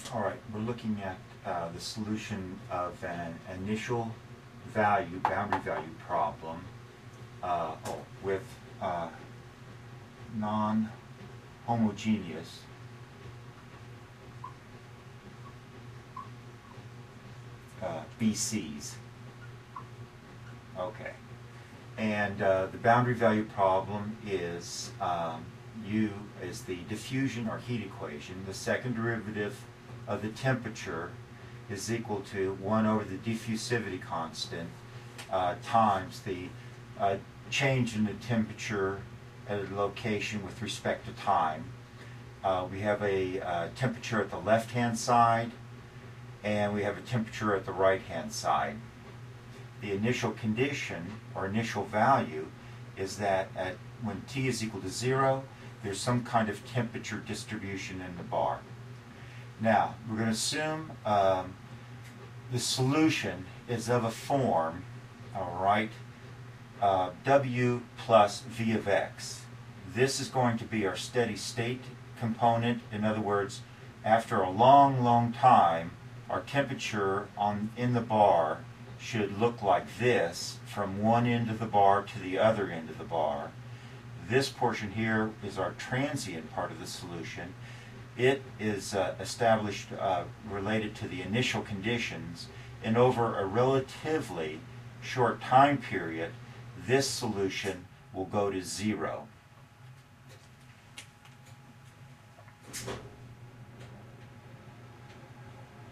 All right, we're looking at the solution of an initial value, boundary value problem with non-homogeneous BCs. Okay, and the boundary value problem is U is the diffusion or heat equation. The second derivative of the temperature is equal to 1 over the diffusivity constant times the change in the temperature at a location with respect to time. We have a temperature at the left-hand side, and we have a temperature at the right-hand side. The initial condition, or initial value, is that when T is equal to 0, there's some kind of temperature distribution in the bar. Now, we're going to assume the solution is of a form, all right, W plus V of x. This is going to be our steady state component. In other words, after a long, long time, our temperature in the bar should look like this from one end of the bar to the other end of the bar. This portion here is our transient part of the solution. It is established related to the initial conditions, and over a relatively short time period, this solution will go to 0.